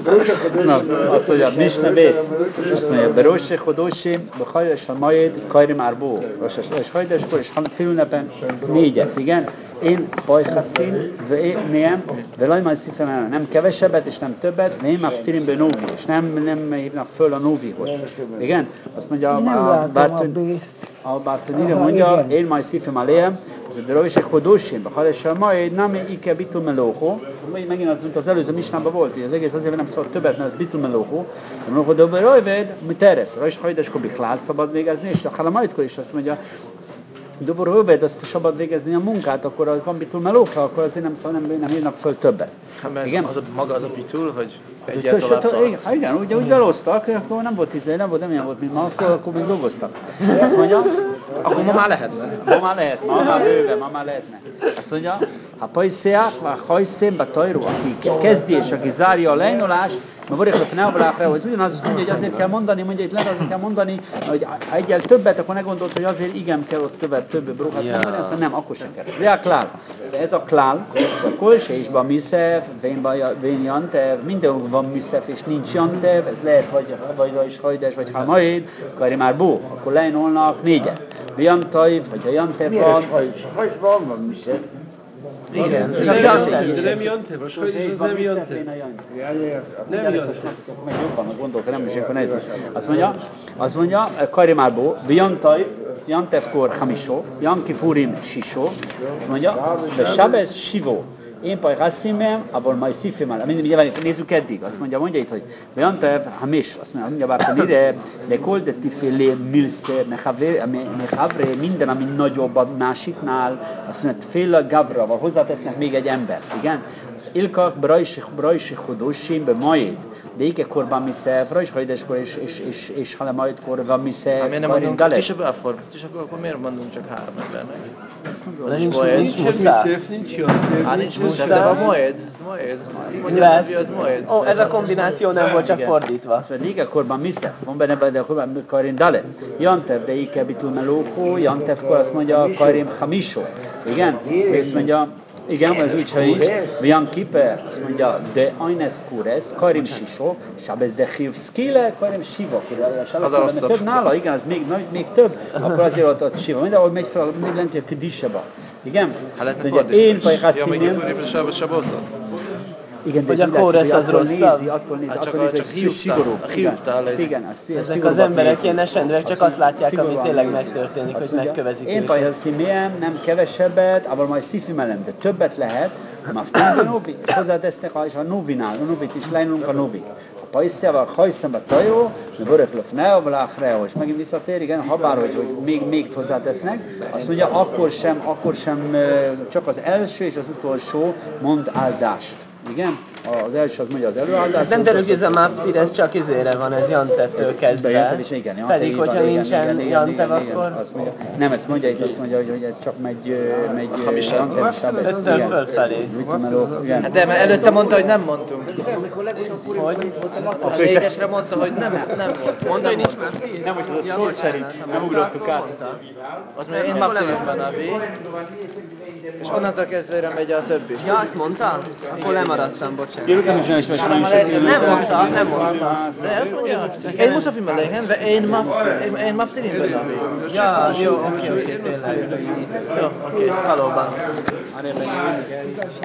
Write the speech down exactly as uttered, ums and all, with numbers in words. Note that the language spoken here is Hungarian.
Na, azt mondja, Misna Bész. Azt mondja, Berosse Chodosim, Bechajdes a Majed, Kajrim Árbó. És hajdáskor, és félünnepen négyet, igen. Én Bajhaszin, Vém, Velajmai Szifemel, nem kevesebbet és nem többet, Vém Aftirimbe Nóvi, és nem, nem hívnak föl a Nóvihoz. Igen? Azt mondja, a Bártonire mondja, én majd szívem aléhem, ez a Beroise Chodosim, Bechajdes a Majed, nem ike bitul melóho. Megint az, mint az előző misnában volt, hogy az egész azért nem szabad többet, mert ez bitul melóho. Melóho dobbe rajved, mit teresz? Rajs hajdáskor biklál szabad végezni, és a Halamajtkor is azt mondja, Dobor Rövid, azt szabad végezni a munkát, akkor az van bitul melófa, akkor azért nem, szóval nem, nem írnak föl többet. Hát igen? Az a, maga az a bitul, hogy hát, egyet tovább tart. Igen, igen, ugye úgy beloztak, akkor nem volt tíz, nem volt, nem ilyen volt, mint ma, akkor, akkor még dolgoztak. Azt mondja, akkor ma már lehetne. Ma már lehet, ma már bőve, ma már lehetne. Azt mondja, ha pajszéák, ha hajszén, betajró, aki kezdi és aki zárja a lejnolást, mert varják a fenelbalákra, hogy ugyanaz azt mondja, hogy azért kell mondani, mondja, itt lehet azért kell mondani, hogy ha egyel többet, akkor ne gondolt, hogy azért igen kell ott többet, több bruhát yeah. mondani, aztán nem, akkor sem kell. Ez a klál. Ez a klál, a kolsésban miszef, vén jantev, mindenhol van miszef és nincs jantev, ez lehet vagy vagy hajdes, vagy hamaid, kari már bó, akkor lejnolnak négyet. Jantajv, vagy a jantev van. Miért hajsban van miszef? Igen, de nem Jantev, a sajnos az nem Jantev. Nem Jantev. Meg jobban, meg gondolok, nem is akkor nehéz. Azt mondja, azt mondja, Karimárból, Jantajv, Jantevkor Hamisó, Jankipurim Sisó, azt mondja, de Sabez Sivó. Én paj Hassimem, abból majd szívem, minden nézzük eddig, azt mondja, mondja itt, hogy Jantev Hamis, azt mondja, bárkon ide, de koldeti félé milsze, mechavre, minden, ami nagyobb a másiknál, azt mondja, fél gavrával hozzátesznek még egy ember, igen? Az ilkak brajsi chodosim be majed, de ike korban misze, rajs hajdeskor és, és, és, és hale majd korban misze, hát miért nem mondunk kisebb elformat, és akkor, akkor miért mondunk csak három embernek? De nincs miszef, nincs Jantev. Hát nincs miszef, de a Moed, ez Moed. Lehet. Az Moed. Ó, ez a kombináció nem volt csak fordítva. Azt mondja, ike korban misze, van benne benne a karin dalet. Jantev, de ike bitul melókó, Jantevkor azt mondja karim hamisó. Igen? És mondja, igen, ez úgy, hogy Vian Kiper, azt mondja, de Aines Kures, Karim Sisó, Sabez de Hivszkile, Karim Siva. Az a rosszabb. Több nála, igen, az még, még több, akkor azért ott, ott Siva. Mindenhol megy fel, még lent, hogy a Kediseba. Igen? Hát lehetne fordítani. Én paj Hasszimem. Ja, még éppen Sabotot. Igen, hogy a Kóresz az rosszabb. Attól nézi, attól nézi, hogy szigorú. Igen, ezek az emberek ilyen esendőek, csak azt látják, ami tényleg megtörténik, hogy megkövezik őket. Én paj Hasszimem, nem kevesebbet, abban majd szifimelem, de többet lehet, Maftin a Novi, hozzátesznek, ha a Novinál, a Novit is lejnulunk a Novi. A pajszával hajszem a tajó, de böröklöf ne, és megint visszatér, igen, ha bár, hogy, hogy még, még hozzátesznek, azt mondja, akkor sem, akkor sem, csak az első és az utolsó mond áldást. Igen? Az első az mondja az előáldást. Ez nem derül, ez a maftir, ez csak izére van, ez Jantevtől kezdve. Jantev is, igen. Jantev, pedig, hogyha igen, nincsen igen, Jantev, igen, akkor... Azt mondja, nem, ezt mondja, itt azt mondja, hogy, hogy ez csak megy... megy Jantev is fölfelé. De mert előtte mondta, hogy nem mondtunk. Hogy? A négyesre mondta, hogy nem, nem volt. Mondta, hogy nincs maftir? Nem, most az a szó szerint, nem ugrottuk át. Azt mondja, én maftirben a V, és onnantól kezdve megy a többi. Ja, azt mondta? Akkor lemaradtam, bocsánat. Én utána is nem is Nem mondta, nem mondta. De azt mondja, én muszafim elején, de én maftirin ben a V. Ja, jó, oké, oké, tényleg. Jó, oké, valóban.